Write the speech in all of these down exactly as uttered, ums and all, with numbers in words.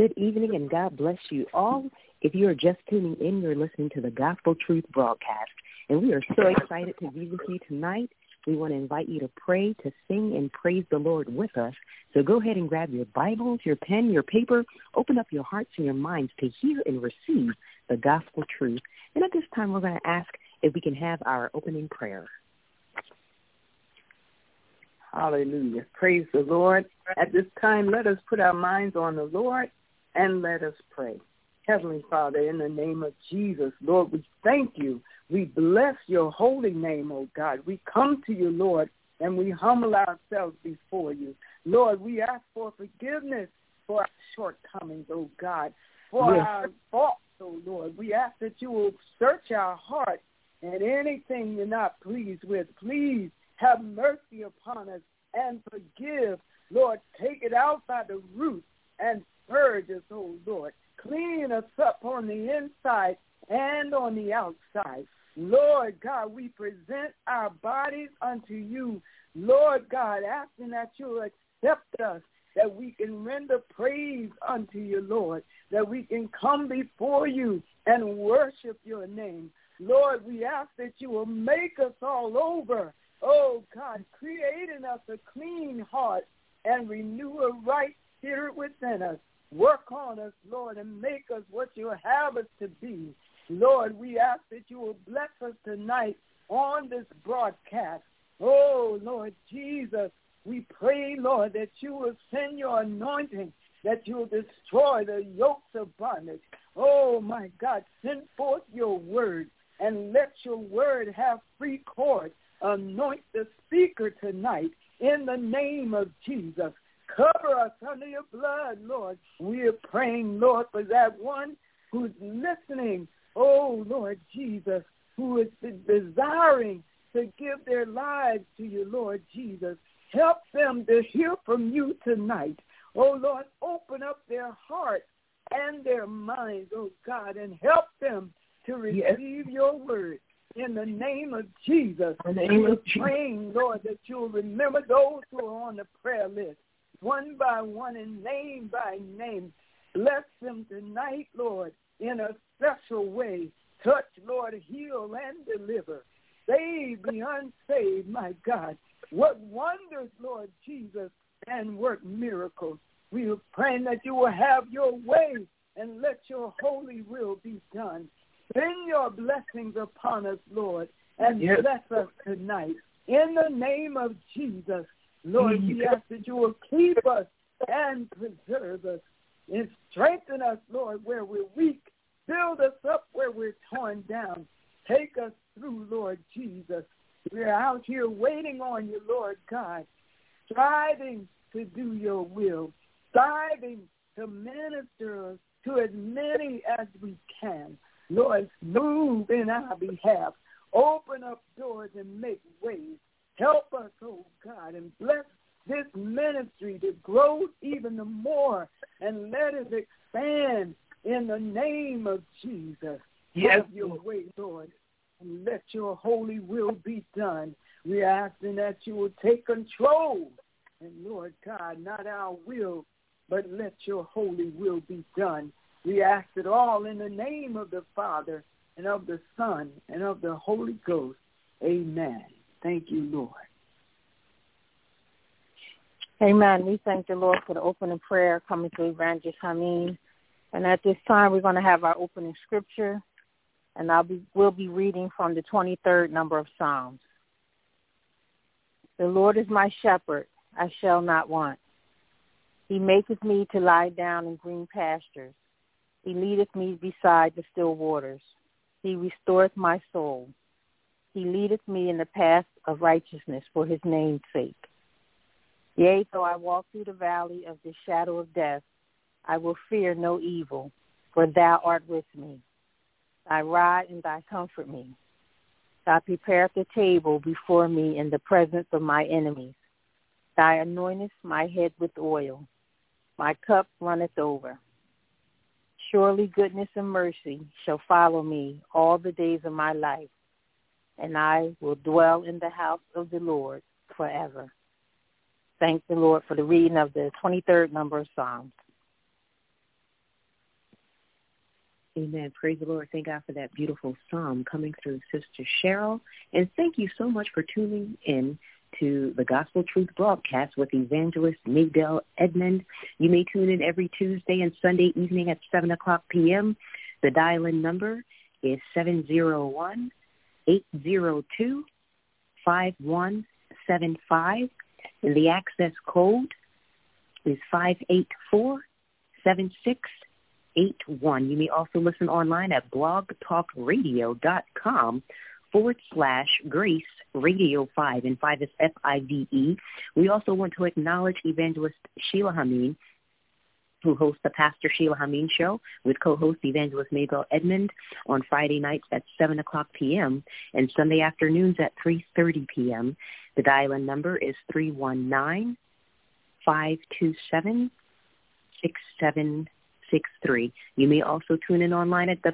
Good evening, and God bless you all. If you are just tuning in, you're listening to the Gospel Truth broadcast, and we are so excited to be with you tonight. We want to invite you to pray, to sing, and praise the Lord with us. So go ahead and grab your Bibles, your pen, your paper, open up your hearts and your minds to hear and receive the Gospel Truth. And at this time, we're going to ask if we can have our opening prayer. Hallelujah. Praise the Lord. At this time, let us put our minds on the Lord and let us pray. Heavenly Father, in the name of Jesus, Lord, we thank you. We bless your holy name, oh God. We come to you, Lord, and we humble ourselves before you. Lord, we ask for forgiveness for our shortcomings, oh God, for yes. our faults, oh Lord. We ask that you will search our heart, and anything you're not pleased with, please have mercy upon us and forgive. Lord, take it out by the root and purge us, oh Lord. Clean us up on the inside and on the outside. Lord God, we present our bodies unto you. Lord God, asking that you accept us, that we can render praise unto you, Lord, that we can come before you and worship your name. Lord, we ask that you will make us all over. Oh, God, create in us a clean heart and renew a right spirit within us. Work on us, Lord, and make us what you have us to be. Lord, we ask that you will bless us tonight on this broadcast. Oh, Lord Jesus, we pray, Lord, that you will send your anointing, that you will destroy the yokes of bondage. Oh, my God, send forth your word and let your word have free course. Anoint the speaker tonight in the name of Jesus. Cover us under your blood, Lord. We are praying, Lord, for that one who's listening. Oh, Lord Jesus, who is desiring to give their lives to you, Lord Jesus. Help them to hear from you tonight. Oh, Lord, open up their hearts and their minds, oh, God, and help them to receive yes. your word. In the name of Jesus, we're praying, Lord, that you'll remember those who are on the prayer list, one by one and name by name. Bless them tonight, Lord, in a special way. Touch, Lord, heal and deliver. Save the unsaved, my God. What wonders, Lord Jesus, and work miracles. We are praying that you will have your way and let your holy will be done. Send your blessings upon us, Lord, and yes. bless us tonight. In the name of Jesus, Lord, we ask that you will keep us and preserve us and strengthen us, Lord, where we're weak. Build us up where we're torn down. Take us through, Lord Jesus. We're out here waiting on you, Lord God, striving to do your will, striving to minister to as many as we can. Lord, move in our behalf. Open up doors and make ways. Help us, oh God, and bless this ministry to grow even the more and let it expand in the name of Jesus. Yes. Have your way, Lord, and let your holy will be done. We're asking that you will take control. And Lord God, not our will, but let your holy will be done. We ask it all in the name of the Father and of the Son and of the Holy Ghost. Amen. Thank you, Lord. Amen. We thank the Lord for the opening prayer coming through Evangelist Hameen. And at this time, we're going to have our opening scripture, and I'll be, we'll be reading from the twenty-third number of Psalms. The Lord is my shepherd, I shall not want. He maketh me to lie down in green pastures. He leadeth me beside the still waters. He restoreth my soul. He leadeth me in the path of righteousness for his name's sake. Yea, though I walk through the valley of the shadow of death, I will fear no evil, for thou art with me. Thy rod and thy comfort me. Thou preparest the table before me in the presence of my enemies. Thou anointest my head with oil. My cup runneth over. Surely goodness and mercy shall follow me all the days of my life, and I will dwell in the house of the Lord forever. Thank the Lord for the reading of the twenty-third number of Psalms. Amen. Praise the Lord. Thank God for that beautiful psalm coming through Sister Cheryl. And thank you so much for tuning in to the Gospel Truth broadcast with Evangelist Maybelle Edmond. You may tune in every Tuesday and Sunday evening at seven o'clock p.m. The dial-in number is seven zero one, eight zero two, five one seven five, and the access code is five eight four, seven six eight one. You may also listen online at blogtalkradio.com forward slash Grace Radio five, and five is F I V E. We also want to acknowledge Evangelist Sheila Hameen, who hosts the Pastor Sheila Hameen Show with co-host Evangelist Maybelle Edmond on Friday nights at seven o'clock p.m. and Sunday afternoons at three thirty p.m. The dial-in number is three one nine, five two seven, six seven six three. You may also tune in online at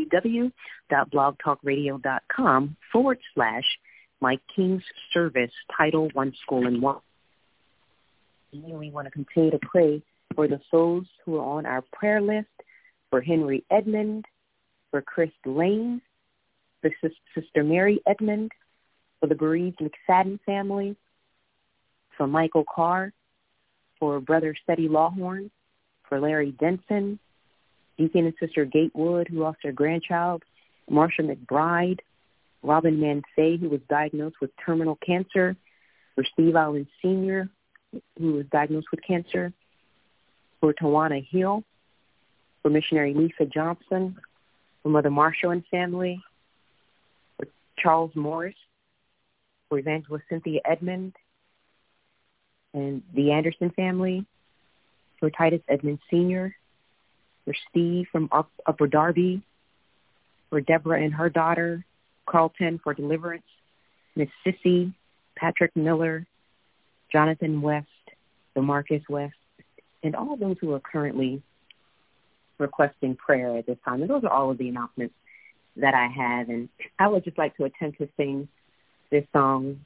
www.blogtalkradio.com forward slash My King's Service, Title One School and One. And we want to continue to pray for the souls who are on our prayer list, for Henry Edmond, for Chris Lane, for Sister Mary Edmond, for the bereaved McFadden family, for Michael Carr, for Brother Steady Lawhorn, for Larry Denson, Deacon and Sister Gatewood, who lost their grandchild, Marsha McBride, Robin Mansay, who was diagnosed with terminal cancer, for Steve Allen Senior, who was diagnosed with cancer, for Tawana Hill, for missionary Lisa Johnson, for Mother Marshall and family, for Charles Morris, for Evangelist Cynthia Edmond, and the Anderson family, for Titus Edmond Senior, for Steve from Up, Upper Darby, for Deborah and her daughter, Carlton for deliverance, Miss Sissy, Patrick Miller, Jonathan West, DeMarcus West, and all those who are currently requesting prayer at this time. And those are all of the announcements that I have. And I would just like to attempt to sing this song.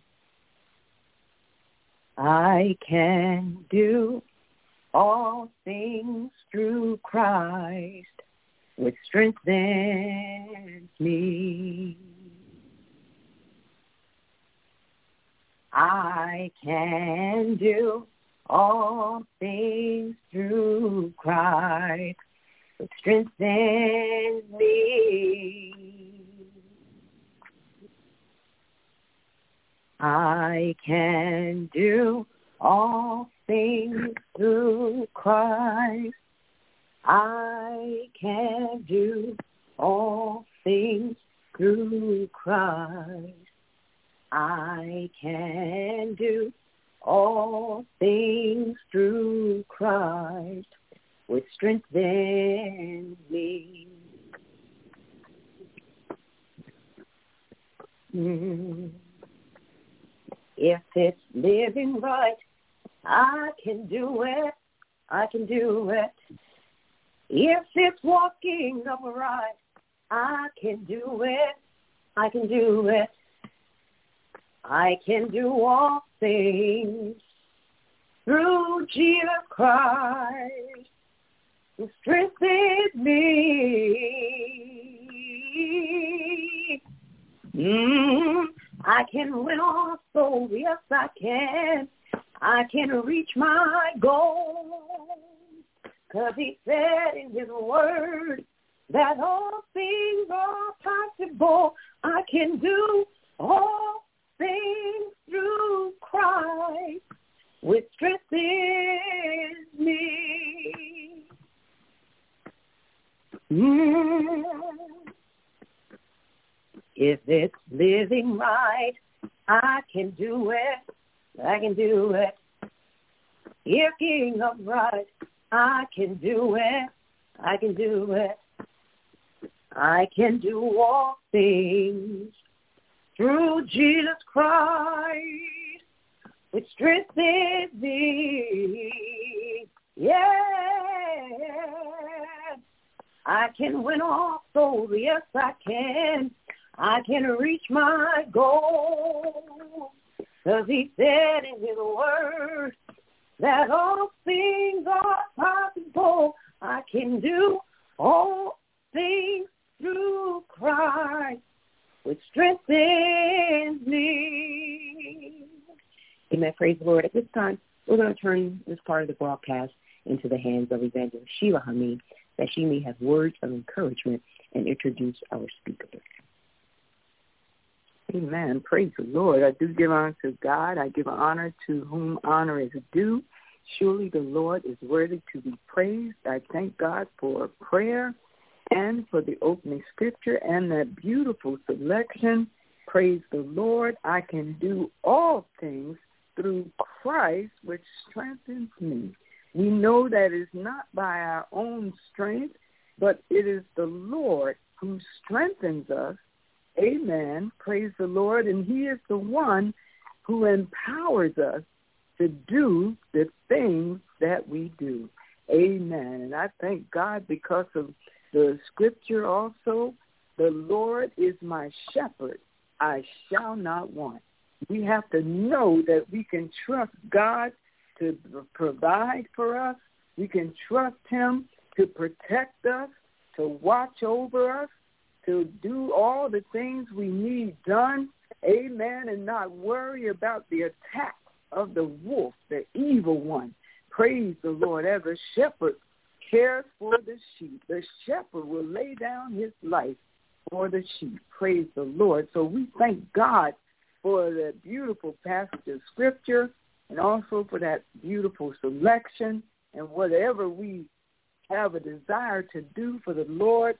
I can do all things through Christ, which strengthens me. I can do all things through Christ, which strengthens me. I can do all things through Christ. I can do all things through Christ. I can do all things through Christ, which strengthens me. Mm. If it's living right, I can do it. I can do it. If it's walking upright, I can do it. I can do it. I can do all things through Jesus Christ, who strengthens me. Mm, I can win all souls, yes I can. I can reach my goal, 'cause he said in his word that all things are possible. I can do all things through Christ, which strengthens me. Mm. If it's living right, I can do it. I can do it. If being upright, I can do it. I can do it. I can do all things through Jesus Christ, which strengthens me. Yeah. I can win all souls. Yes, I can. I can reach my goal, 'cause he said in his word that all things are possible. I can do all things Amen. Praise the Lord. At this time, we're going to turn this part of the broadcast into the hands of Evangelist Sheila Hameen, that she may have words of encouragement and introduce our speaker. Amen. Praise the Lord. I do give honor to God. I give honor to whom honor is due. Surely the Lord is worthy to be praised. I thank God for prayer and for the opening scripture and that beautiful selection. Praise the Lord. I can do all things through Christ, which strengthens me. We know that it's not by our own strength, but it is the Lord who strengthens us. Amen. Praise the Lord. And he is the one who empowers us to do the things that we do. Amen. And I thank God because of the scripture also. The Lord is my shepherd. I shall not want. We have to know that we can trust God to provide for us. We can trust him to protect us, to watch over us, to do all the things we need done. Amen. And not worry about the attack of the wolf, the evil one. Praise the Lord. As a shepherd cares for the sheep, the shepherd will lay down his life for the sheep. Praise the Lord. So we thank God for the beautiful passage of scripture and also for that beautiful selection. And whatever we have a desire to do for the Lord,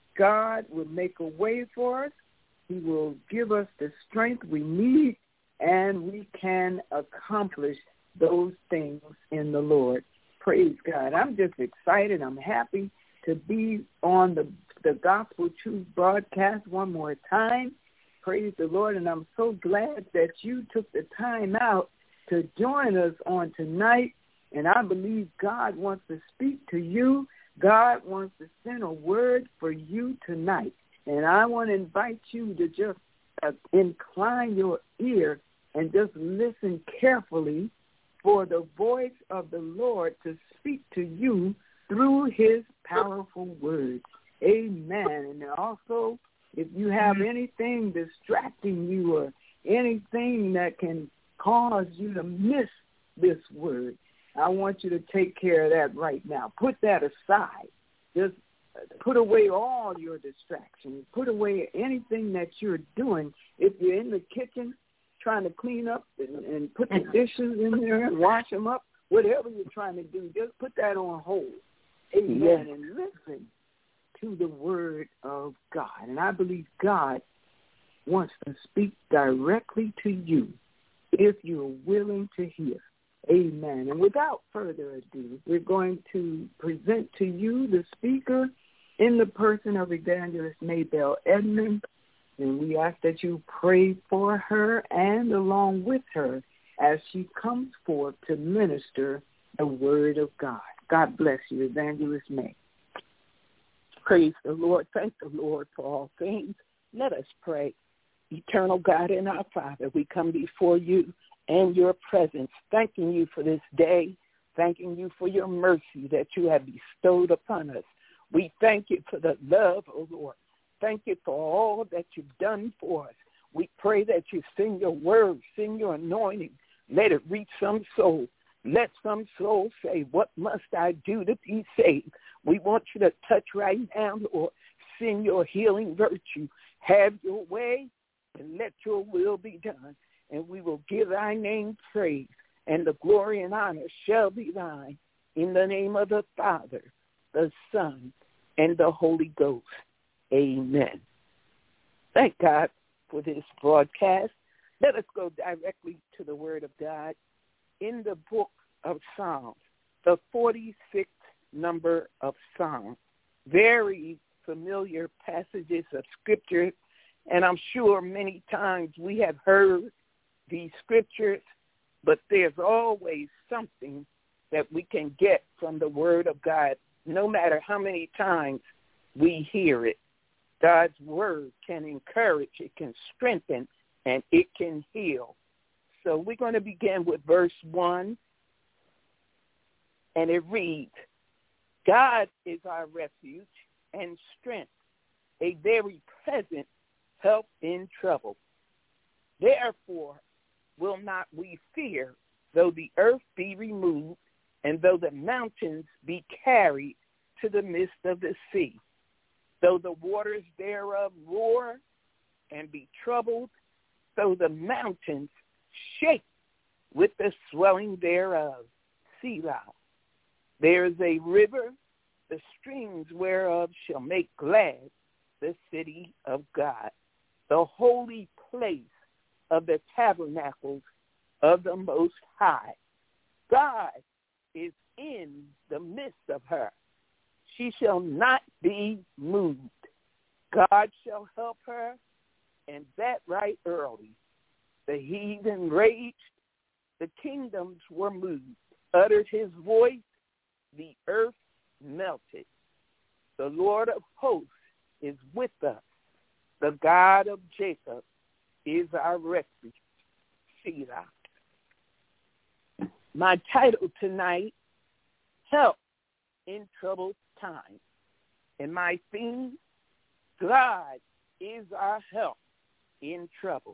God will make a way for us. He will give us the strength we need, and we can accomplish those things in the Lord. Praise God. I'm just excited. I'm happy to be on the, the Gospel Truth broadcast one more time. Praise the Lord. And I'm so glad that you took the time out to join us on tonight. And I believe God wants to speak to you. God wants to send a word for you tonight. And I want to invite you to just uh, incline your ear and just listen carefully for the voice of the Lord to speak to you through his powerful words. Amen. And also, if you have anything distracting you or anything that can cause you to miss this word, I want you to take care of that right now. Put that aside. Just put away all your distractions. Put away anything that you're doing. If you're in the kitchen trying to clean up and, and put the dishes in there and wash them up, whatever you're trying to do, just put that on hold. Amen. Yes. And listen to the word of God. And I believe God wants to speak directly to you if you're willing to hear. Amen. And without further ado, we're going to present to you the speaker in the person of Evangelist Maybelle Edmonds. And we ask that you pray for her and along with her as she comes forth to minister the word of God. God bless you, Evangelist May. Praise the Lord. Thank the Lord for all things. Let us pray. Eternal God and our Father, we come before you and your presence, thanking you for this day, thanking you for your mercy that you have bestowed upon us. We thank you for the love, O Lord. Thank you for all that you've done for us. We pray that you send your word, send your anointing. Let it reach some soul. Let some soul say, what must I do to be saved? We want you to touch right now, Lord. Send your healing virtue. Have your way and let your will be done. And we will give thy name praise, and the glory and honor shall be thine. In the name of the Father, the Son, and the Holy Ghost. Amen. Thank God for this broadcast. Let us go directly to the Word of God in the book of Psalms, the forty-sixth number of Psalms. Very familiar passages of Scripture, and I'm sure many times we have heard these scriptures, but there's always something that we can get from the Word of God, no matter how many times we hear it. God's Word can encourage, it can strengthen, and it can heal. So we're going to begin with verse one, and it reads, God is our refuge and strength, a very present help in trouble. Therefore, will not we fear, though the earth be removed, and though the mountains be carried to the midst of the sea, though the waters thereof roar and be troubled, though the mountains shake with the swelling thereof. Selah. There is a river, the streams whereof shall make glad the city of God, the holy place of the tabernacles of the Most High. God is in the midst of her. She shall not be moved. God shall help her, and that right early. The heathen raged, the kingdoms were moved, uttered his voice, the earth melted. The Lord of hosts is with us. The God of Jacob is our refuge. Selah. My title tonight, Help in Troubled Times. And my theme, God is our help in trouble.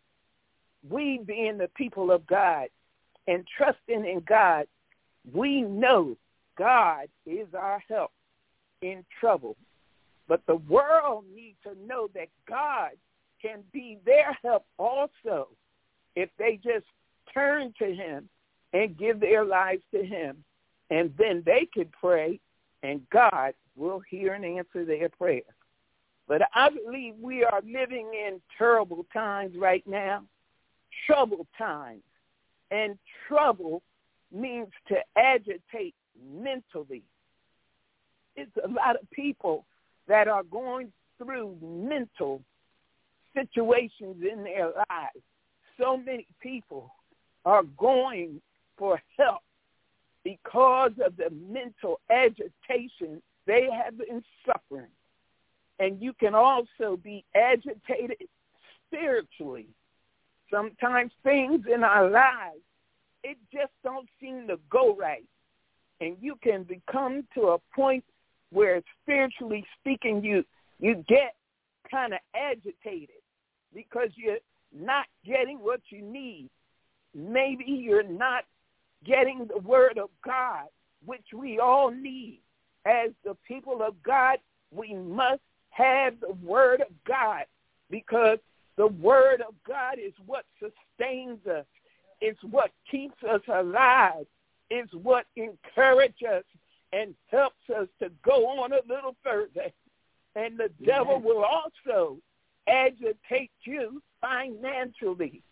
We being the people of God and trusting in God, we know God is our help in trouble. But the world needs to know that God can be their help also if they just turn to him and give their lives to him. And then they could pray, and God will hear and answer their prayer. But I believe we are living in terrible times right now, troubled times. And trouble means to agitate mentally. It's a lot of people that are going through mental situations in their lives. So many people are going for help because of the mental agitation they have been suffering. And you can also be agitated spiritually. Sometimes things in our lives, it just don't seem to go right. And you can become to a point where, spiritually speaking, you, you get kind of agitated because you're not getting what you need. Maybe you're not getting the word of God, which we all need. As the people of God, we must have the word of God, because the word of God is what sustains us. It's what keeps us alive. It's what encourages us and helps us to go on a little further. And the devil will also agitate you financially.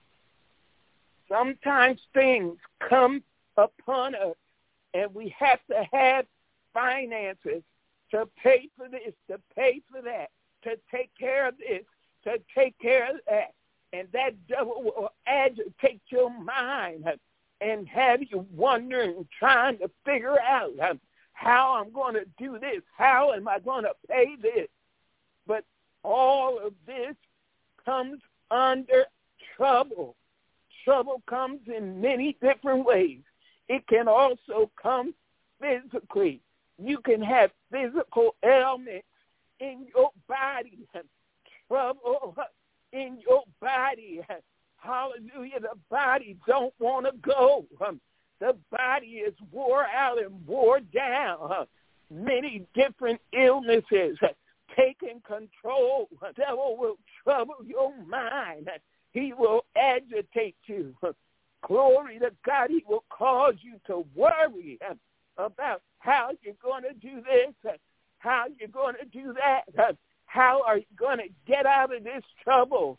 Sometimes things come upon us, and we have to have finances to pay for this, to pay for that, to take care of this, to take care of that. And that devil will agitate your mind and have you wondering, trying to figure out how I'm going to do this, how am I going to pay this. But all of this comes under trouble. Trouble comes in many different ways. It can also come physically. You can have physical ailments in your body, trouble in your body. Hallelujah. The body don't want to go. The body is wore out and wore down. Many different illnesses taking control. The devil will trouble your mind. He will agitate you. Glory to God. He will cause you to worry about how you're going to do this, how you're going to do that, how are you going to get out of this trouble.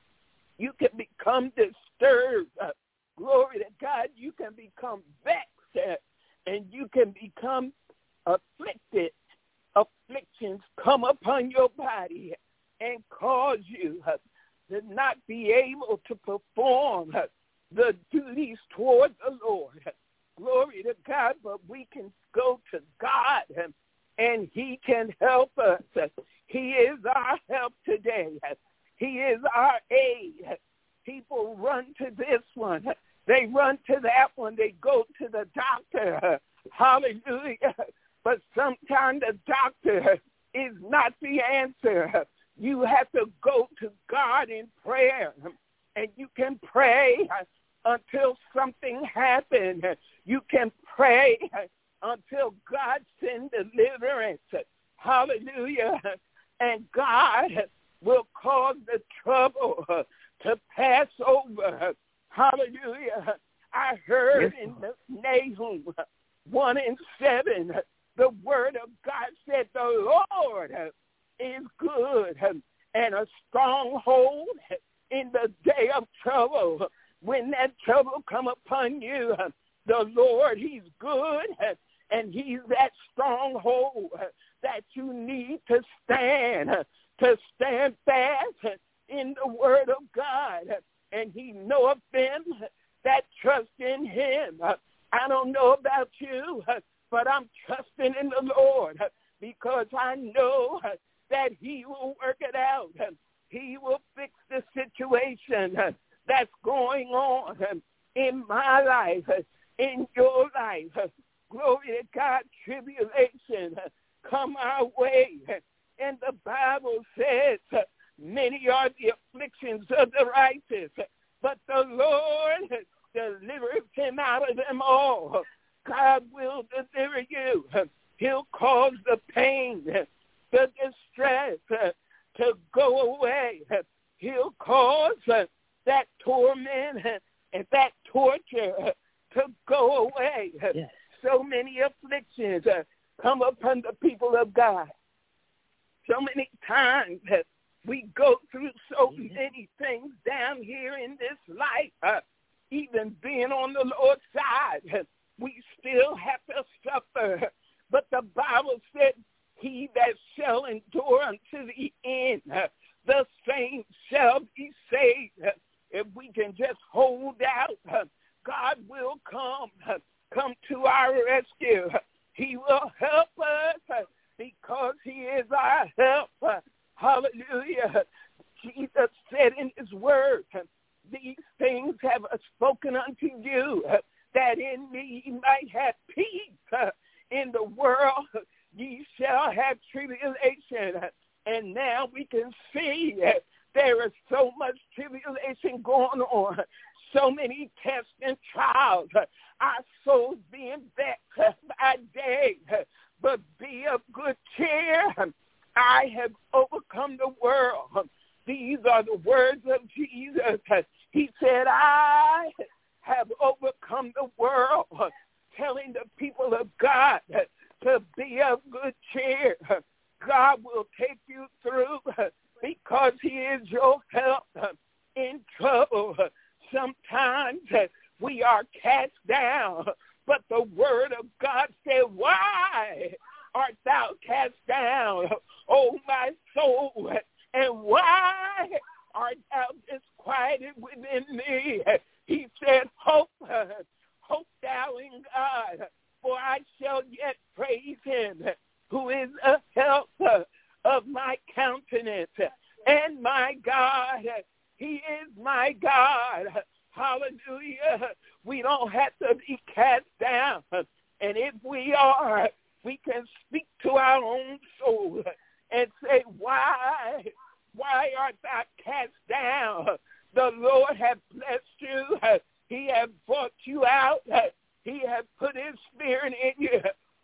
You can become disturbed. Glory to God. You can become vexed, and you can become afflicted. Afflictions come upon your body and cause you to not be able to perform the duties toward the Lord. Glory to God, but we can go to God, and he can help us. He is our help today. He is our aid. People run to this one. They run to that one. They go to the doctor. Hallelujah. But sometimes the doctor is not the answer. You have to go to God in prayer. And you can pray until something happens. You can pray until God sends deliverance. Hallelujah. And God will cause the trouble to pass over. Hallelujah. I heard in the Nahum one and seven, the word of God said, the Lord is good and a stronghold in the day of trouble. When that trouble come upon you, the Lord, he's good, and he's that stronghold that you need to stand, to stand fast in the word of God. And he knoweth them that trust in him. I don't know about you, but I'm trusting in the Lord because I know that he will work it out. He will fix the situation that's going on in my life, in your life. Glory to God, tribulation come our way. And the Bible says, many are the afflictions of the righteous, but the Lord delivers him out of them all. God will deliver you. He'll cause the pain, the distress to go away. He'll cause that torment and that torture to go away. Yes. So many afflictions come upon the people of God. So many times we go through so many things down here in this life. Uh, even being on the Lord's side, we still have to suffer. But the Bible said, he that shall endure unto the end, uh, the same shall be saved. If we can just hold out, uh, God will come, uh, come to our rescue. He will help us uh, because he is our help. Uh, hallelujah. Jesus said in his word, uh, these things have I spoken unto you, uh, that in me ye might have peace. Uh, in the world ye shall have tribulation. Uh, and now we can see uh, there is so much tribulation going on, so many tests and trials. Uh, our souls being vexed by day, uh, but be of good cheer. I have overcome the world. These are the words of Jesus. He said, I have overcome the world, telling the people of God to be of good cheer. God will take you through because he is your help in trouble. Sometimes we are cast down, but the word of God said, why art thou cast down, O my soul? And why art thou disquieted within me? He said, hope, hope thou in God, for I shall yet praise him, who is a help of my countenance and my God. He is my God. Hallelujah. We don't have to be cast down. And if we are, we can speak to our own soul and say, why? Why art thou cast down? The Lord hath blessed you. He hath brought you out. He hath put his spirit in you.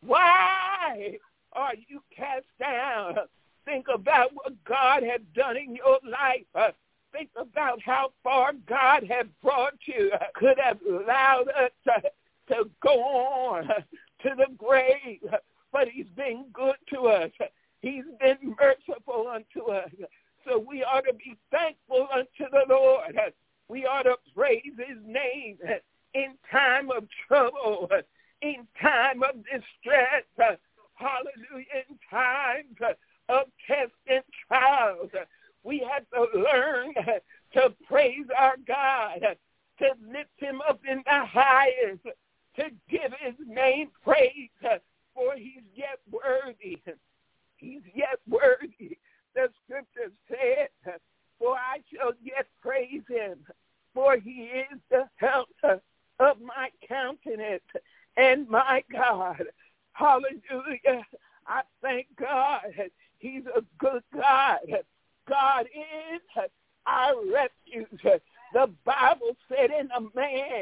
Why are you cast down? Think about what God has done in your life. Think about how far God has brought you. Could have allowed us to, to go on to the grave, but he's been good to us. He's been merciful unto us. So we ought to be thankful unto the Lord. We ought to praise his name in time of trouble, in time of distress. Hallelujah. In times of tests and trials. We have to learn to praise our God, to lift him up in the highest, to give his name praise, for he's yet worthy. He's yet worthy. The scripture said, for I shall yet praise him, for he is the help of my countenance and my God. Hallelujah. I thank God. He's a good God. God is our refuge. The Bible said in a man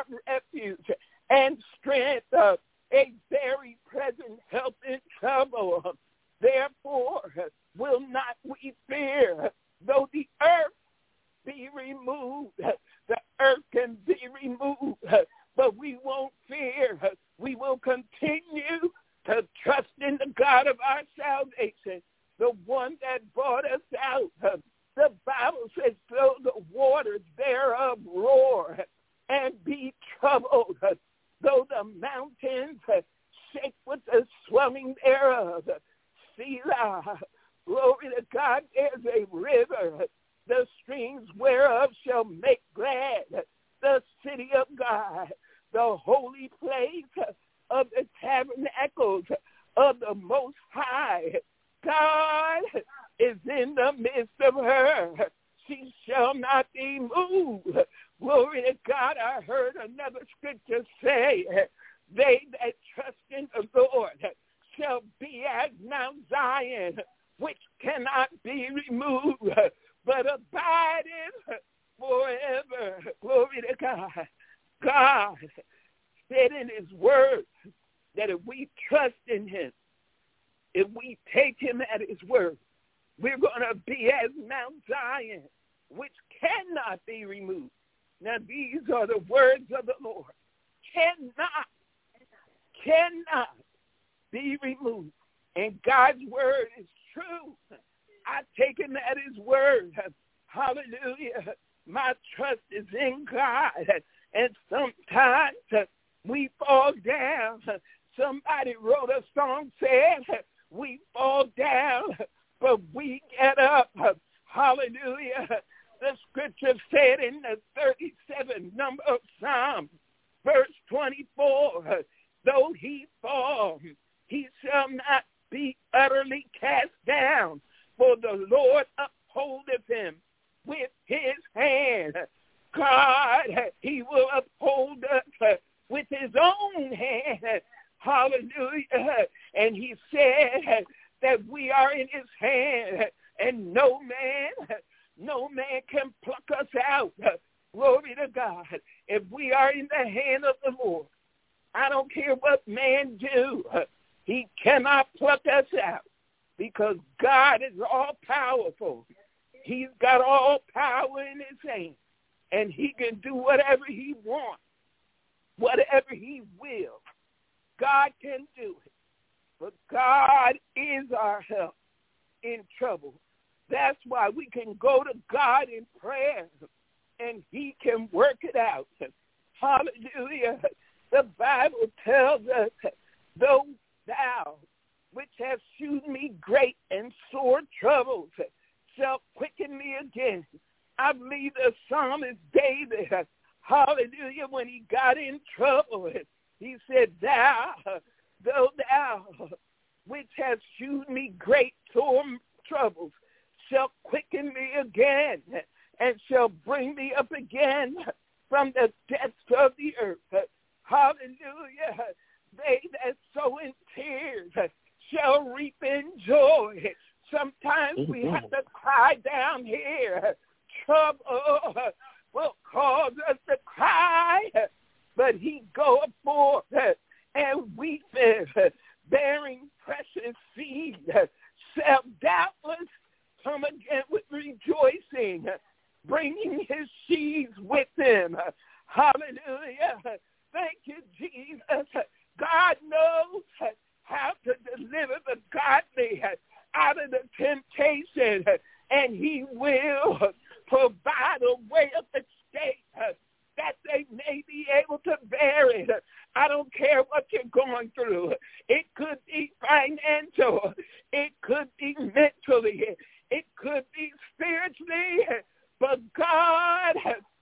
our refuge and strength, uh, a very present help in trouble. Therefore will not we fear, though the earth be removed. The earth can be removed, but we won't fear. We will continue to trust in the God of our salvation, the one that brought us out. The Bible says, though the waters thereof roar and be troubled, though the mountains shake with the swelling thereof. Selah, glory to God, there's a river, the streams whereof shall make glad the city of God, the holy place of the tabernacles of the Most High. God is in the midst of her. She shall not be moved. Glory to God. I heard another scripture say, they that trust in the Lord shall be as Mount Zion, which cannot be removed, but abideth forever. Glory to God. God said in his word that if we trust in him, if we take him at his word, we're going to be as Mount Zion, which cannot be removed. Now, these are the words of the Lord. Cannot, cannot be removed. And God's word is true. I take him at his word. Hallelujah. My trust is in God. And sometimes we fall down. Somebody wrote a song saying, we fall down, but we get up. Hallelujah. The scripture said in the thirty-seventh number of Psalms, verse twenty-four, though he fall, he shall not be utterly cast down, for the Lord upholdeth him with his hand. God, he will uphold us with his own hand. Hallelujah. And he said that we are in his hand, and no man, no man can pluck us out. Glory to God. If we are in the hand of the Lord, I don't care what man do, he cannot pluck us out, because God is all powerful. He's got all power in his hand, and he can do whatever he wants, whatever he will. God can do it. But God is our help in trouble. That's why we can go to God in prayer, and he can work it out. Hallelujah. The Bible tells us, though thou, which hast shewed me great and sore troubles, shall quicken me again. I believe the psalmist David, hallelujah, when he got in trouble, he said, thou, though thou, which hast shewed me great sore troubles, shall quicken me again, and shall bring me up again from the depths of the earth. Hallelujah. They that sow in tears shall reap in joy. Sometimes we have to cry down here. Trouble will cause us to cry, but he goeth forth and weepeth, bearing precious seed, shall doubtless come again with rejoicing, bringing his sheaves with him. Hallelujah. Thank you, Jesus. God knows how to deliver the godly out of the temptation, and he will provide a way of escape that they may be able to bear it. I don't care what you're going through. It could be financial. It could be mentally. It could be spiritually. But God,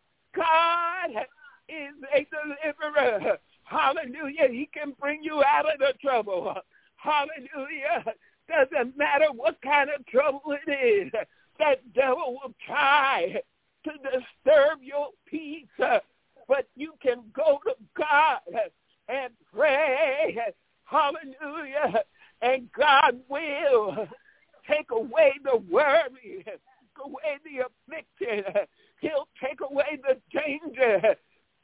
God is a deliverer. Hallelujah. He can bring you out of the trouble. Hallelujah. Doesn't matter what kind of trouble it is. That devil will try to disturb your peace, but you can go to God and pray. Hallelujah. And God will take away the worry, take away the affliction. He'll take away the danger. The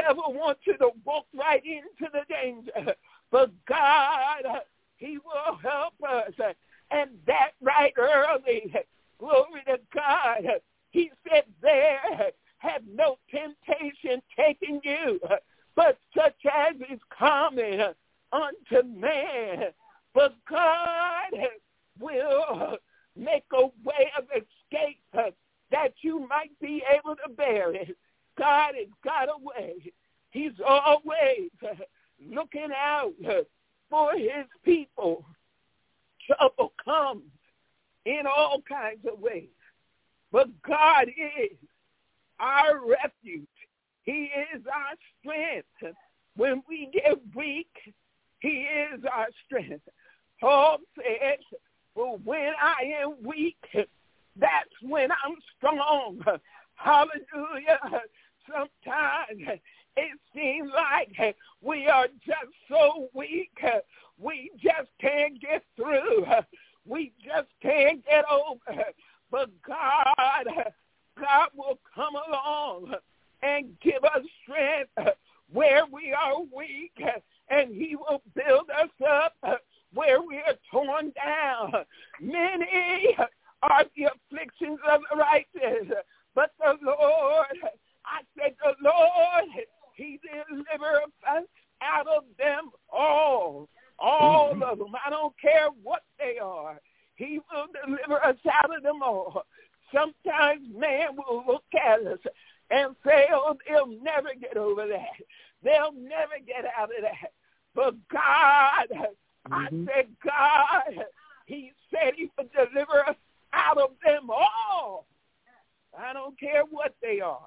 devil wants you to walk right into the danger. But God, he will help us. And that right early, glory to God, he said, there have no temptation taken you, but such as is common unto man. But God will make a way of escape that you might be able to bear it. God has got a way. He's always looking out for his people. Trouble comes in all kinds of ways. But God is our refuge. He is our strength. When we get weak, he is our strength. Paul said, well, when I am weak, that's when I'm strong. Hallelujah. Sometimes it seems like we are just so weak. We just can't get through. We just can't get over. But God, God will come along and give us strength where we are weak, and he will build us up where we are torn down. Many are the afflictions of the righteous, but the Lord, I said the Lord, he delivers us out of them all, all mm-hmm. of them. I don't care what they are. He will deliver us out of them all. Sometimes man will look at us and say, oh, they'll never get over that. They'll never get out of that. But God, mm-hmm. I said, God, he said he would deliver us out of them all. I don't care what they are.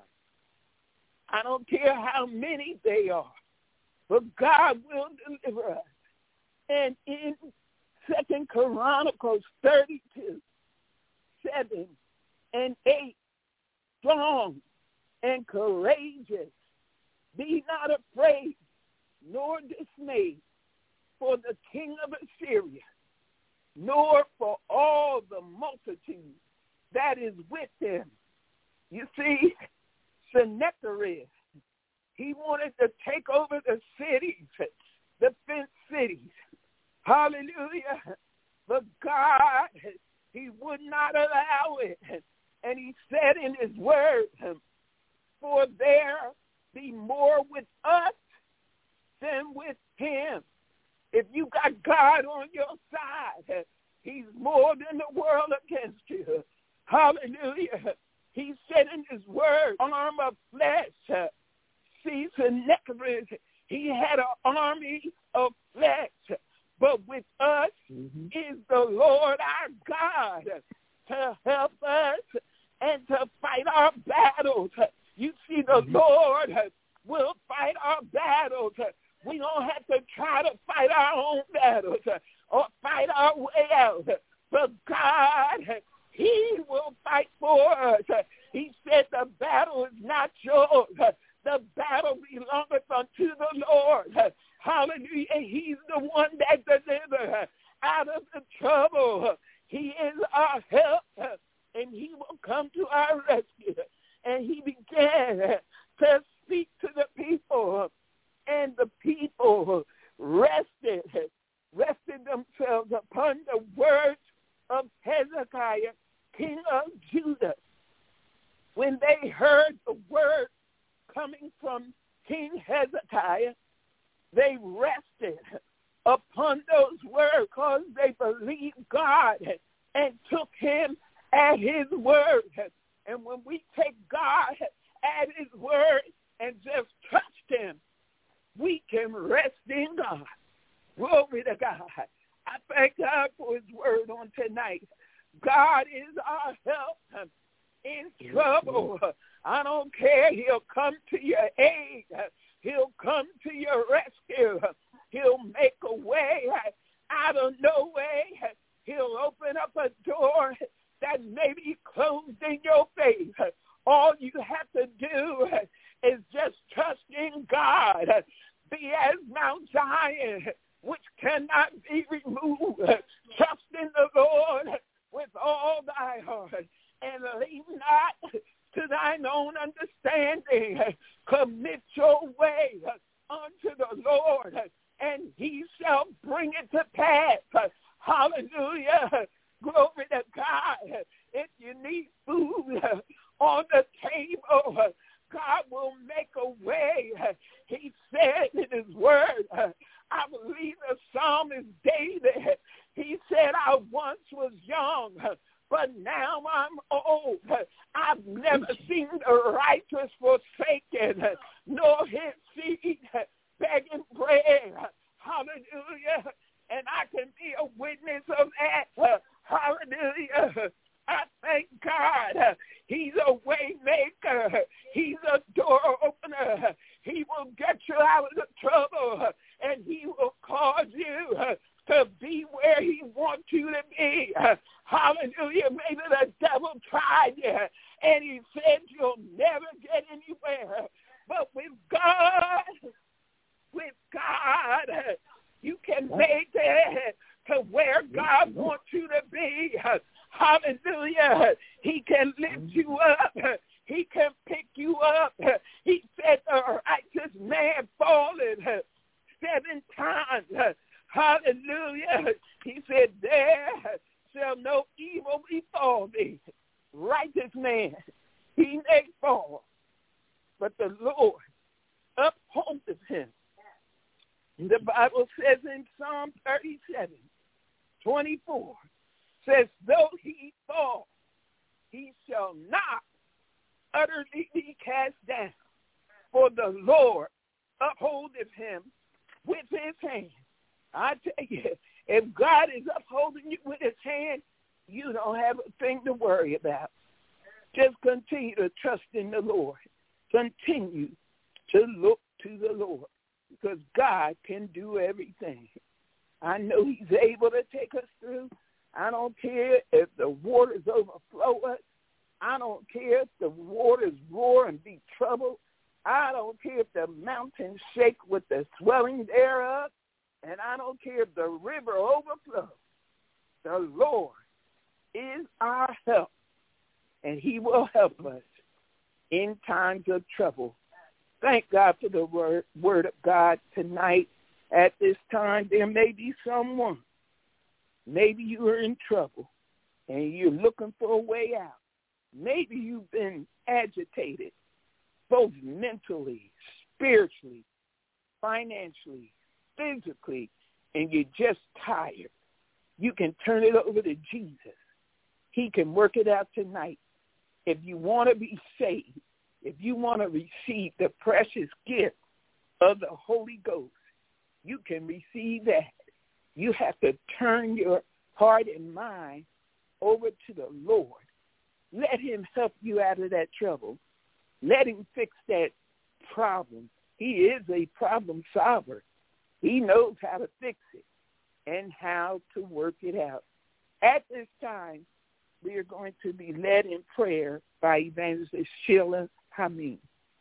I don't care how many they are. But God will deliver us. And in Second Chronicles thirty-two, seven and eight, strong and courageous, be not afraid nor dismayed for the king of Assyria, nor for all the multitude that is with him. You see, Sennacherib, he wanted to take over the cities, the fenced cities. Hallelujah. But God, he would not allow it. And he said in his word, for there be more with us than with him. If you got God on your side, he's more than the world against you. Hallelujah. He said in his word, arm of flesh. See, Sennacherib, he had an army of flesh. But with us mm-hmm. is the Lord our God to help us and to fight our battles. You see, the mm-hmm. Lord will fight our battles. We don't have to try to fight our own battles or fight our way out. But God, he will fight for us. He said the battle is not yours. The battle belongeth unto the Lord. Hallelujah. He's the one that delivers out of the trouble. He is our help, and he will come to our rescue. And he began to speak to the people, and the people rested, rested themselves upon the words of Hezekiah, king of Judah. When they heard the word coming from King Hezekiah, they rested upon those words because they believed God and took him at his word. And when we take God at his word and just trust him, we can rest in God. Glory to God. I thank God for his word on tonight. God is our help in trouble. I don't care. He'll come to your aid. He'll come to your rescue. He'll make a way out of no way. He'll open up a door that may be closed in your face. All you have to do is just trust in God. Be as Mount Zion, which cannot be removed. Trust in the Lord with all thy heart, and lean not to thine own understanding. Commit your way unto the Lord, and he shall bring it to pass. Hallelujah. Glory to God. If you need food on the table, God will make a way. He said in his word, I believe the psalmist David, he said, I once was young, but now I'm old. I've never seen the righteous forsaken, nor his seed begging bread. Hallelujah. And I can be a witness of that. Hallelujah. I thank God. He's a way maker. He's a door opener. He will get you out of the trouble, and he will cause you to be where he wants you to be. Hallelujah. Maybe the devil tried you, and he said you'll never get anywhere. But with God, with God, you can make it to where God wants you to be. Hallelujah. He can lift you up. He can pick you up. He said the righteous man fallen seven times. Hallelujah. He said, there shall no evil befall thee. Righteous man, he may fall, but the Lord upholdeth him. The Bible says in Psalm thirty-seven, twenty-four, says, though he fall, he shall not utterly be cast down, for the Lord upholdeth him with his hand. I tell you, if God is upholding you with his hand, you don't have a thing to worry about. Just continue to trust in the Lord. Continue to look to the Lord, because God can do everything. I know he's able to take us through. I don't care if the waters overflow us. I don't care if the waters roar and be troubled. I don't care if the mountains shake with the swelling thereof. And I don't care if the river overflows. The Lord is our help, and he will help us in times of trouble. Thank God for the word, word of God tonight. At this time, there may be someone, maybe you are in trouble, and you're looking for a way out. Maybe you've been agitated, both mentally, spiritually, financially, physically, and you're just tired. You can turn it over to Jesus. He can work it out tonight. If you want to be saved, if you want to receive the precious gift of the Holy Ghost, you can receive that. You have to turn your heart and mind over to the Lord. Let him help you out of that trouble. Let him fix that problem. He is a problem solver. He knows how to fix it and how to work it out. At this time, we are going to be led in prayer by Evangelist Sheila Hameen.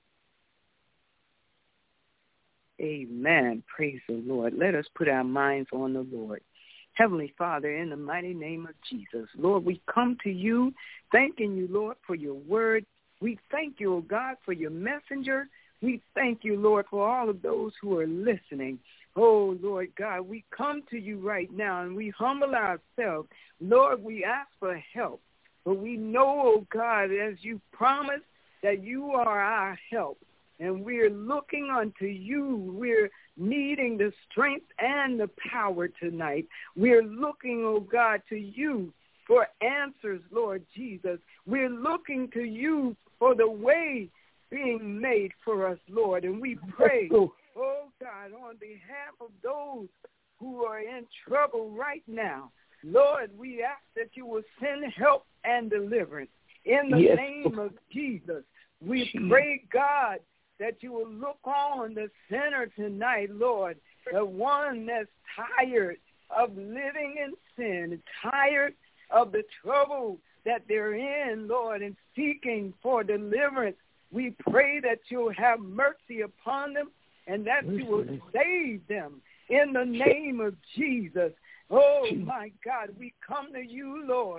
Amen. Praise the Lord. Let us put our minds on the Lord. Heavenly Father, in the mighty name of Jesus, Lord, we come to you thanking you, Lord, for your word. We thank you, O God, for your messenger. We thank you, Lord, for all of those who are listening. Oh, Lord God, we come to you right now and we humble ourselves. Lord, we ask for help. But we know, oh God, as you promised, that you are our help. And we're looking unto you. We're needing the strength and the power tonight. We're looking, oh God, to you for answers, Lord Jesus. We're looking to you for the way being made for us, Lord. And we pray, oh God, on behalf of those who are in trouble right now, Lord, we ask that you will send help and deliverance. In the yes. name of Jesus, we pray, God, that you will look on the sinner tonight, Lord, the one that's tired of living in sin, tired of the trouble that they're in, Lord, and seeking for deliverance. We pray that you'll have mercy upon them and that you will save them in the name of Jesus. Oh, my God, we come to you, Lord,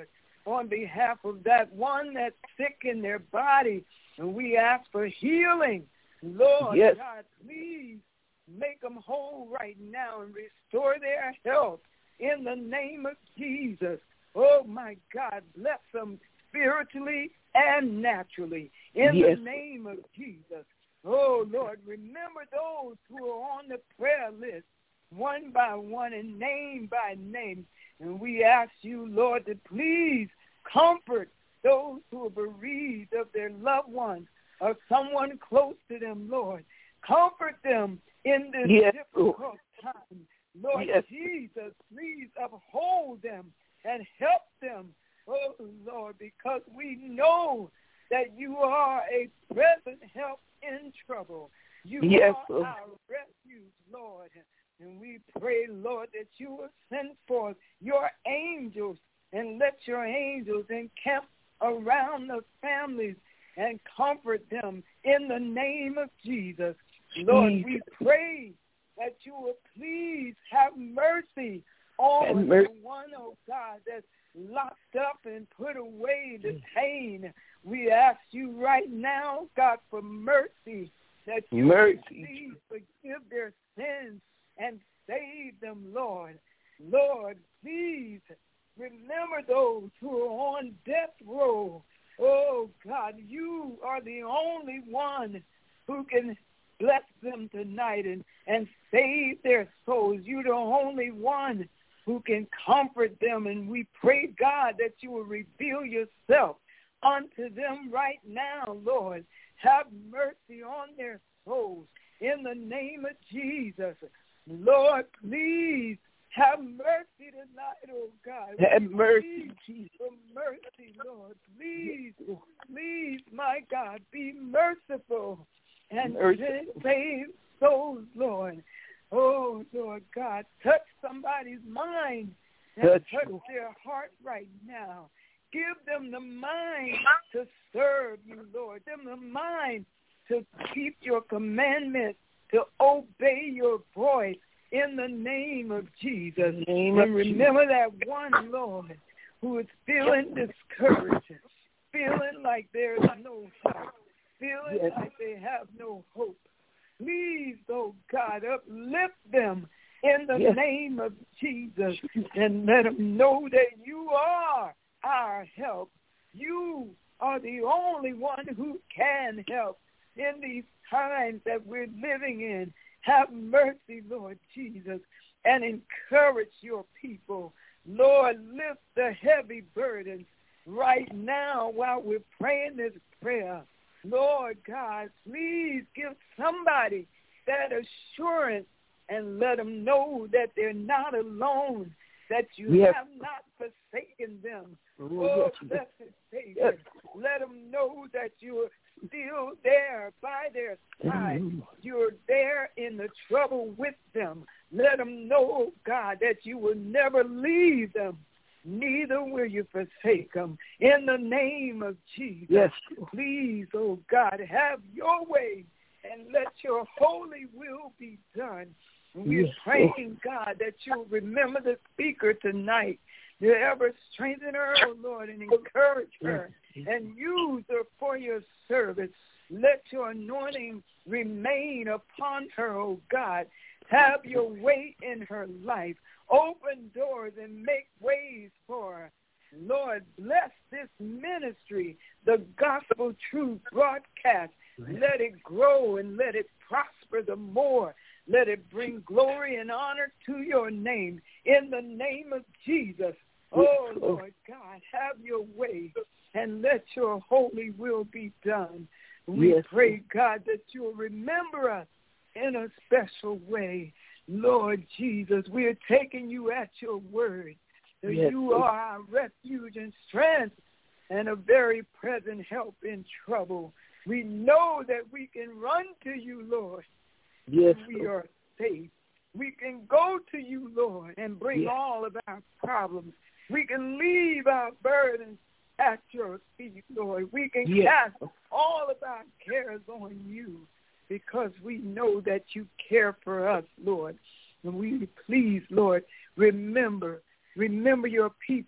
on behalf of that one that's sick in their body. And we ask for healing. Lord yes. God, please make them whole right now and restore their health in the name of Jesus. Oh, my God, bless them spiritually and naturally in yes. the name of Jesus. Oh, Lord, remember those who are on the prayer list one by one and name by name. And we ask you, Lord, to please comfort those who are bereaved of their loved ones or someone close to them, Lord. Comfort them in this yes. difficult time. Lord yes. Jesus, please uphold them and help them, oh, Lord, because we know that you are a present help in trouble. You yes. are our refuge, Lord. And we pray, Lord, that you will send forth your angels and let your angels encamp around the families and comfort them in the name of Jesus. Lord, we pray that you will please have mercy on mer- the one, oh God, that's locked up and put away, detained. We ask you right now, God, for mercy, that you mercy. will please forgive their sins and save them, Lord. Lord, please remember those who are on death row. Oh, God, you are the only one who can bless them tonight and, and save their souls. You're the only one who can comfort them. And we pray, God, that you will reveal yourself unto them right now, Lord. Have mercy on their souls in the name of Jesus. Lord, please have mercy tonight, oh God. Have mercy, Jesus. For mercy, Lord. Please, please, my God, be merciful and merciful. Save souls, Lord. Oh, Lord God, touch somebody's mind and touch, touch their heart right now. Give them the mind to serve you, Lord. Give them the mind to keep your commandments, to obey your voice in the name of Jesus. Name and of remember Jesus. that one, Lord, who is feeling discouraged, feeling like there's no hope, feeling yes. like they have no hope. Please, oh God, uplift them in the yes. name of Jesus and let them know that you are our help. You are the only one who can help in these times that we're living in. Have mercy, Lord Jesus, and encourage your people. Lord, lift the heavy burdens right now while we're praying this prayer. Lord God, please give somebody that assurance and let them know that they're not alone, that you yes. have not forsaken them. Oh, oh yes. blessed Savior, yes. let them know that you're still there by their side. You're there in the trouble with them. Let them know, God, that you will never leave them. Neither will you forsake them. In the name of Jesus, yes. please, oh God, have your way and let your holy will be done. We're yes. praying, God, that you'll remember the speaker tonight. You ever strengthen her, oh Lord, and encourage her and use her for your service. Let your anointing remain upon her, oh God. Have your way in her life. Open doors and make ways for her. Lord, bless this ministry, the Gospel Truth broadcast. Let it grow and let it prosper the more. Let it bring glory and honor to your name. In the name of Jesus, oh, Lord God, have your way and let your holy will be done. We yes. pray, God, that you'll remember us in a special way. Lord Jesus, we are taking you at your word. Yes. You are our refuge and strength and a very present help in trouble. We know that we can run to you, Lord. Yes. We are safe. We can go to you, Lord, and bring yes. all of our problems. We can leave our burdens at your feet, Lord. We can yes. cast all of our cares on you because we know that you care for us, Lord. And we please, Lord, remember, remember your people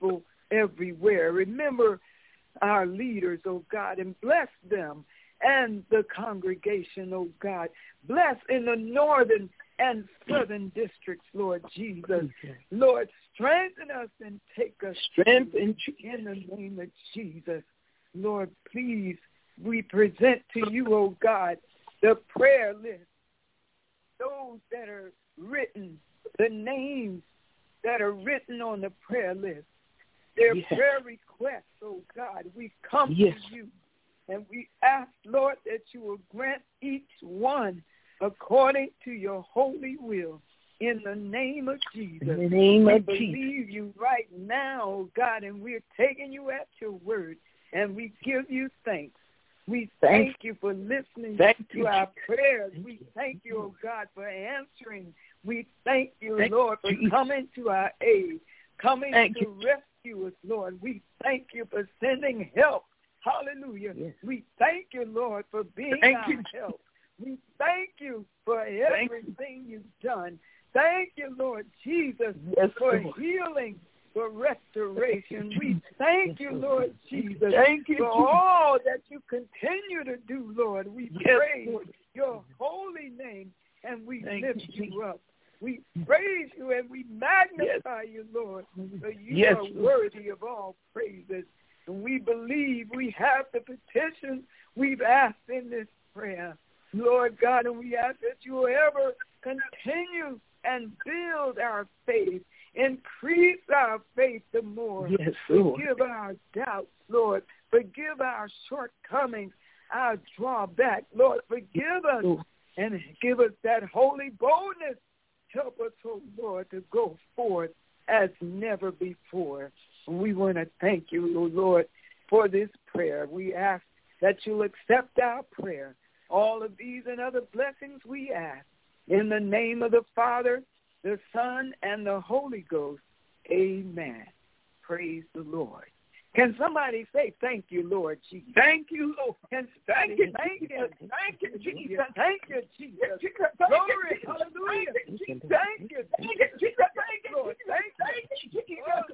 everywhere. Remember our leaders, oh God, and bless them and the congregation, oh God. Bless in the northern and southern districts, Lord Jesus. Lord, strengthen us and take us Strengthen in the name of Jesus. Lord, please, we present to you, oh God, the prayer list, those that are written, the names that are written on the prayer list, their yes. prayer requests, oh God. We come yes. to you and we ask, Lord, that you will grant each one according to your holy will. In the name of Jesus. In the name we of believe Jesus. you right now, oh God, and we're taking you at your word, and we give you thanks. We thank you for listening thank to you, our Jesus. prayers. Thank we you. thank you, oh God, for answering. We thank you, thank Lord, for Jesus. coming to our aid, coming thank to you. rescue us, Lord. We thank you for sending help. Hallelujah. Yes. We thank you, Lord, for being thank our you. help. We thank you for everything you. you've done. Thank you, Lord Jesus, yes, for Lord. healing, for restoration. We thank you, Lord Jesus, thank you, for Jesus. all that you continue to do, Lord. We yes, praise Lord. your holy name, and we thank lift you, you up. We praise you and we magnify yes. you, Lord, for you yes, are Lord. worthy of all praises. And we believe we have the petition we've asked in this prayer, Lord God, and we ask that you will ever continue and build our faith, increase our faith the more. Yes, Lord. Forgive our doubts, Lord. Forgive our shortcomings, our drawback. Lord, forgive us Lord. and give us that holy boldness. Help us, oh Lord, to go forth as never before. We want to thank you, oh Lord, for this prayer. We ask that you'll accept our prayer. All of these and other blessings we ask. In the name of the Father, the Son, and the Holy Ghost. Amen. Praise the Lord. Can somebody say thank you, Lord Jesus? Thank you, Lord. Can thank you, thank Jesus. you. Thank you, Jesus. Thank you, Jesus. Glory. Hallelujah. Thank you, Thank you, Jesus. Thank you, Lord. Thank you, Jesus.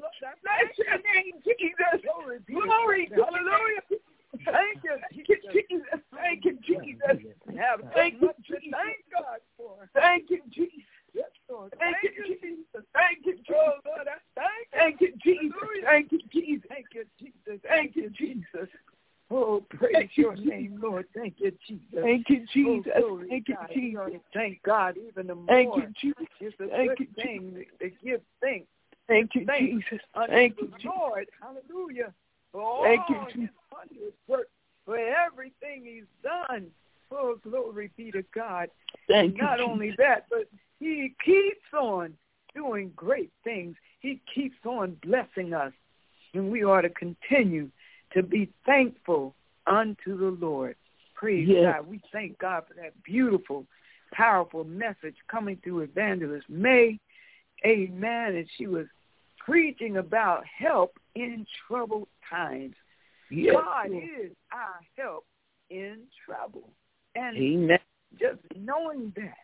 Bless your name, Jesus. Glory. Glory. Hallelujah. Thank you, Jesus. Thank you, Jesus. Have thank much you, to thank God for. Thank you, Jesus. Yes, Lord. Thank, thank you, Jesus. Thank you, Jesus. Oh, Lord, I thank you. Thank you, Jesus. Hallelujah. Thank you, Jesus. Thank you, Jesus. Thank you, Jesus. Oh, praise thank your you, name, Lord. Thank you, Jesus. Thank you, Jesus. Oh, thank you, God. Jesus. Thank God even the more. Thank you, Jesus. It's a thank good you, thing to, to give thanks. Thank you, thanks Jesus. Unto thank the you, Lord. Hallelujah. For all thank you, his Jesus. wondrous work, for everything he's done. Oh, glory be to God. Thank Not you, only Jesus. that, but he keeps on doing great things. He keeps on blessing us. And we ought to continue to be thankful unto the Lord. Praise yes. God. We thank God for that beautiful, powerful message coming through Evangelist May. Amen. And she was preaching about help in troubled times. Yes. God is our help in trouble. And Amen. just knowing that,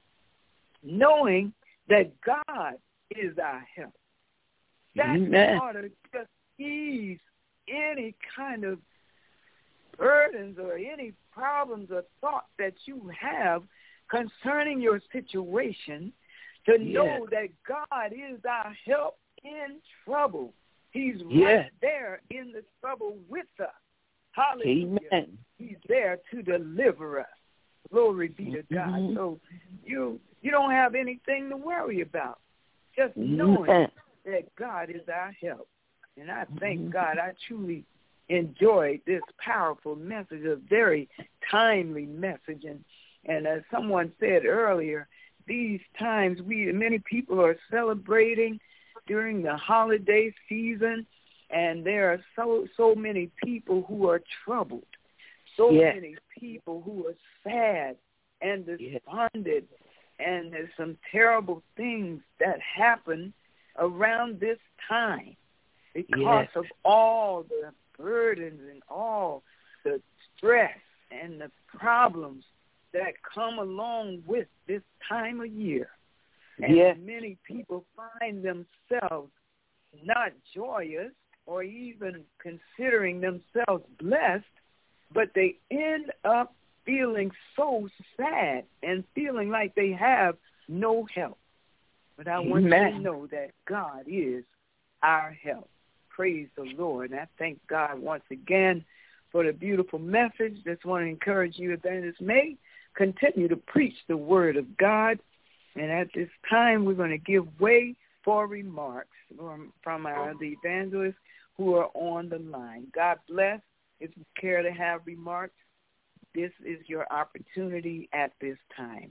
knowing that God is our help, that Amen. ought to just ease any kind of burdens or any problems or thoughts that you have concerning your situation, to yes. know that God is our help in trouble. He's right yes. there in the trouble with us. Hallelujah. Amen. He's there to deliver us. Glory be to God. Mm-hmm. So you you don't have anything to worry about. Just knowing Amen. that God is our help. And I thank mm-hmm. God I truly enjoyed this powerful message, a very timely message. And, and as someone said earlier, these times we many people are celebrating during the holiday season, and there are so so many people who are troubled, so yes. many people who are sad and despondent, yes. and there's some terrible things that happen around this time because yes. of all the burdens and all the stress and the problems that come along with this time of year. And yes. many people find themselves not joyous, or even considering themselves blessed, but they end up feeling so sad and feeling like they have no help. But I want Amen. You to know that God is our help. Praise the Lord. And I thank God once again for the beautiful message. Just want to encourage you, Evangelist May, continue to preach the word of God. And at this time, we're going to give way for remarks from, from our the evangelists who are on the line. God bless. If you care to have remarks, this is your opportunity at this time.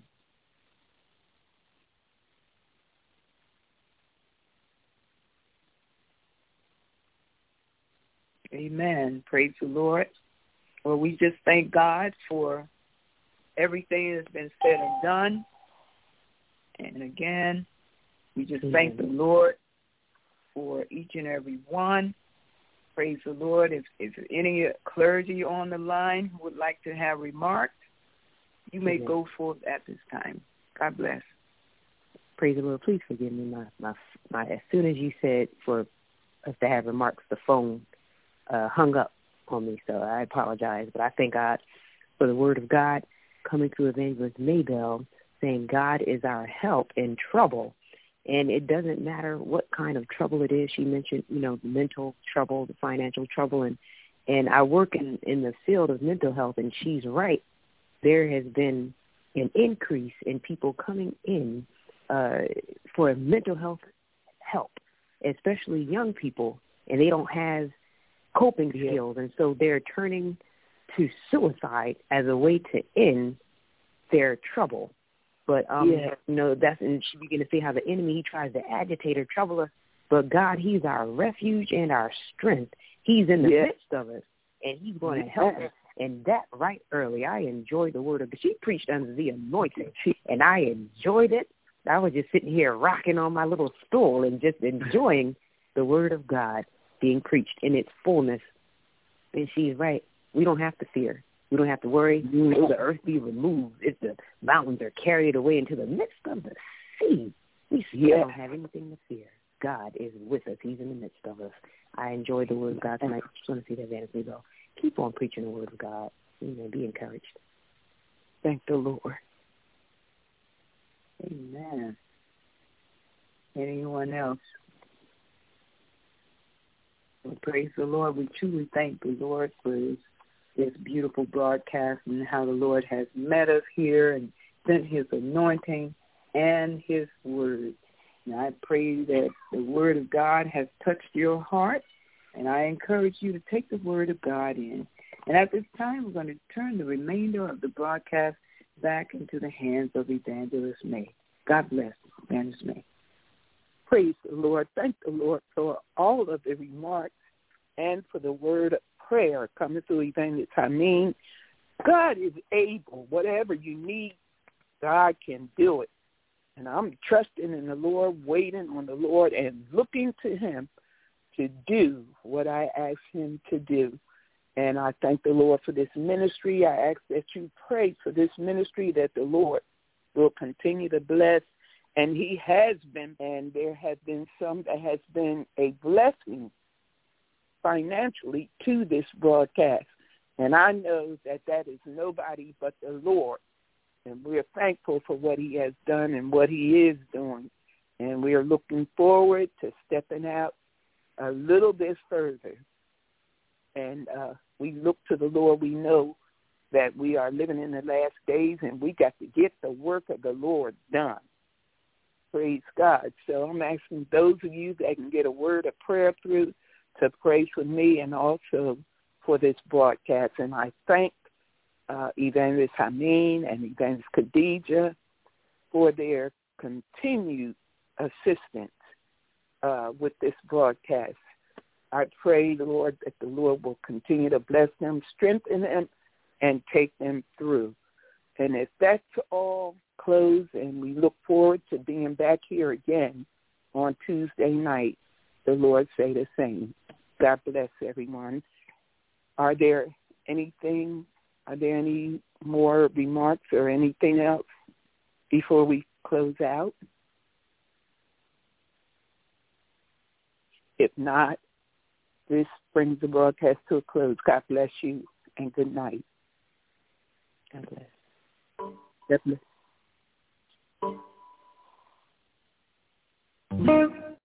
Amen. Praise the Lord. Well, we just thank God for everything that's been said and done. And again, we just thank the Lord for each and every one. Praise the Lord. If, if any clergy on the line would like to have remarks, you may Amen. Go forth at this time. God bless. Praise the Lord. Please forgive me. My, my, my, as soon as you said for us to have remarks, the phone uh, hung up on me, so I apologize. But I thank God for the word of God coming through Evangelist Maybell, saying God is our help in trouble. And it doesn't matter what kind of trouble it is. She mentioned, you know, the mental trouble, the financial trouble. And, and I work in, in the field of mental health, and she's right. There has been an increase in people coming in uh, for mental health help, especially young people, and they don't have coping skills. And so they're turning to suicide as a way to end their trouble. But, um, yeah. you know, that's, and she began to see how the enemy, he tries to agitate or trouble us. But God, he's our refuge and our strength. He's in the yeah. midst of us, and he's going to help us. And that right early, I enjoyed the word of God. She preached under the anointing, and I enjoyed it. I was just sitting here rocking on my little stool and just enjoying the word of God being preached in its fullness. And she's right. We don't have to fear. We don't have to worry. Will the earth be removed? If the mountains are carried away into the midst of the sea, we still yeah. don't have anything to fear. God is with us. He's in the midst of us. I enjoyed the word of God tonight. I just want to see that Evangelist go. Keep on preaching the word of God. Amen. Be encouraged. Thank the Lord. Amen. Anyone else? Well, praise the Lord. We truly thank the Lord for his, this beautiful broadcast and how the Lord has met us here and sent his anointing and his word. And I pray that the word of God has touched your heart, and I encourage you to take the word of God in. And at this time, we're going to turn the remainder of the broadcast back into the hands of Evangelist May. God bless, Evangelist May. Praise the Lord. Thank the Lord for all of the remarks and for the word of prayer coming through Evangelist Hameen. God is able. Whatever you need, God can do it. And I'm trusting in the Lord, waiting on the Lord, and looking to him to do what I ask him to do. And I thank the Lord for this ministry. I ask that you pray for this ministry, that the Lord will continue to bless. And he has been, and there have been some that has been a blessing financially to this broadcast. And I know that that is nobody but the Lord. And we're thankful for what he has done and what he is doing. And we are looking forward to stepping out a little bit further. And uh, we look to the Lord. We know that we are living in the last days, and we got to get the work of the Lord done. Praise God. So I'm asking those of you that can get a word of prayer through to pray for me and also for this broadcast. And I thank uh, Evangelist Hameen and Evangelist Khadijah for their continued assistance uh, with this broadcast. I pray, the Lord, that the Lord will continue to bless them, strengthen them, and take them through. And if that's all closed, and we look forward to being back here again on Tuesday night, the Lord say the same. God bless everyone. Are there anything, are there any more remarks or anything else before we close out? If not, This brings the broadcast to a close. God bless you and good night. God bless. God bless.